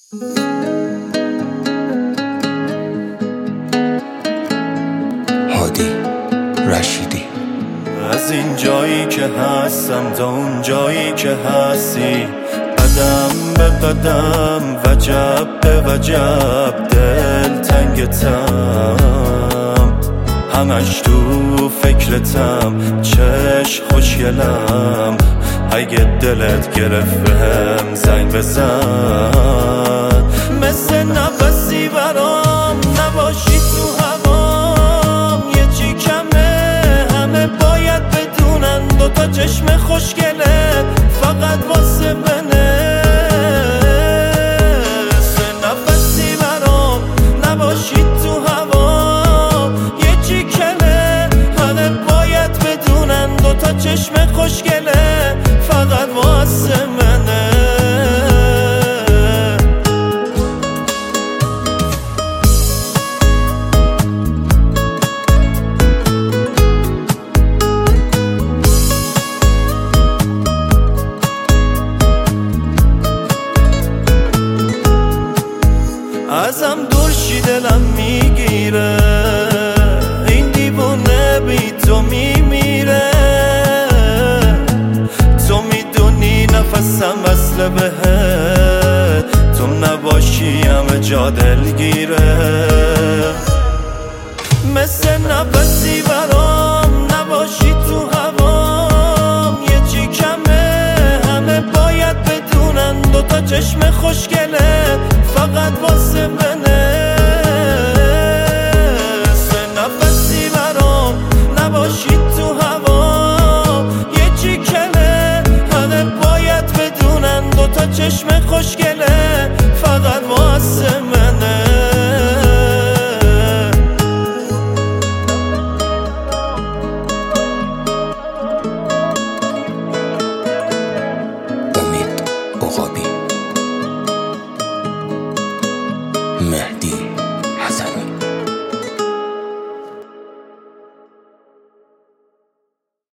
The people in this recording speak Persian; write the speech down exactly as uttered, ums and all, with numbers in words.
هادی رشیدی. از این جایی که هستم تا اون جایی که هستی، قدم به قدم، وجب به وجب، دل تنگتم، همش تو فکرتم، چش خوشگلم، اگه دلت گرفت بهم زنگ بزن. مثل نفسی برام نباشی تو هوام، یه چی کمه، همه باید بدونن دوتا چشم خوشگله فقط واسه منه. مثل نفسی برام نباشی تو هوام، یه چی کمه، همه باید بدونن دوتا چشم خوشگله فقط واسه منه. ازم دورشی دلم میگیره، این دیوونه بی تو میمیره. تو میدونی نفسم وصله بهت، تو نباشی همه جا دلگیره. مثل نفسی برام نباشی تو هوام، یه چی کمه، همه باید بدونن دوتا چشم خوشگله فقط واسه منه. مثل نفسی برام نباشی تو هوا، یه چی کمه، همه باید بدونن دوتا چشم خوشگله فقط واسه منه.